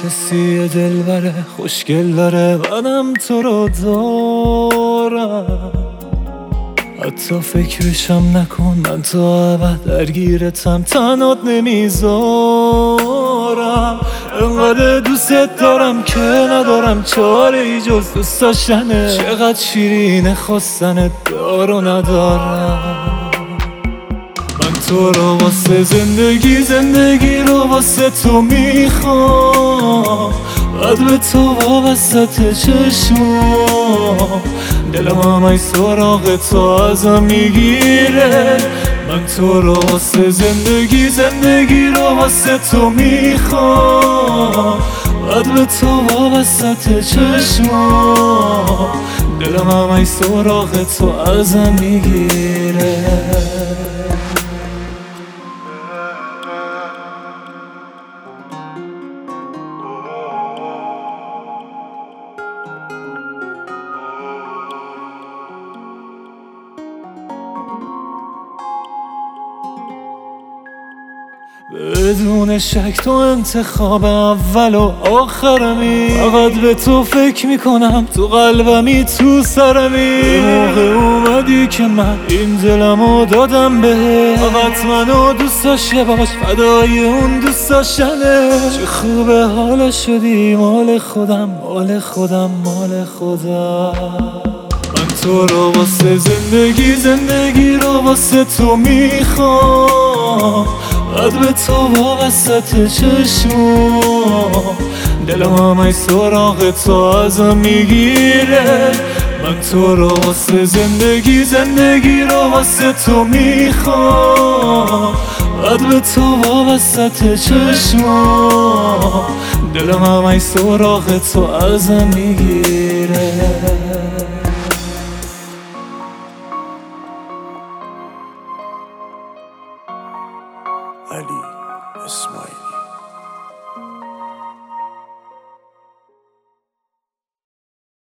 حسی دلبره خوشگل داره، منم تو رو دارم. حتی فکرشم نکن، من تا ابد درگیرتم، تنات نمیذارم. انقدر دوست دارم که ندارم چاره ای جز دوست داشتنه. چقدر شیرینه خواستنت، دارو ندارم. من تو رو واسه زندگی، زندگی رو واسه تو میخوام. بعد به تو وابسته چشمام، دلم همه سراغ تو ازم میگیره. من تو رو واسه زندگی، زندگی رو واسه تو میخوام. بعد به تو وابسته چشمام، دلم همه سراغ تو ازم میگیره. بدون شک تو انتخاب اول و آخرمی. فقط به تو فکر میکنم، تو قلبمی، تو سرمی. به موقع اومدی که من این دلمو دادم بهت. فقط منو دوست داشته باش، فدای اون دوست داشتنه. چه خوبه حالا شدی مال خودم، مال خودم، مال خودم. من تو رو واسه زندگی، زندگی رو واسه تو میخوام. بعد به تو وابسته چشمام، دلم همه سراغ تو ازم میگیره. من تو رو واسه زندگی، زندگی رو واسه تو میخوام. بعد به تو وابسته چشمام، دلم همه سراغ تو ازم میگیره. علی اسماعیلی.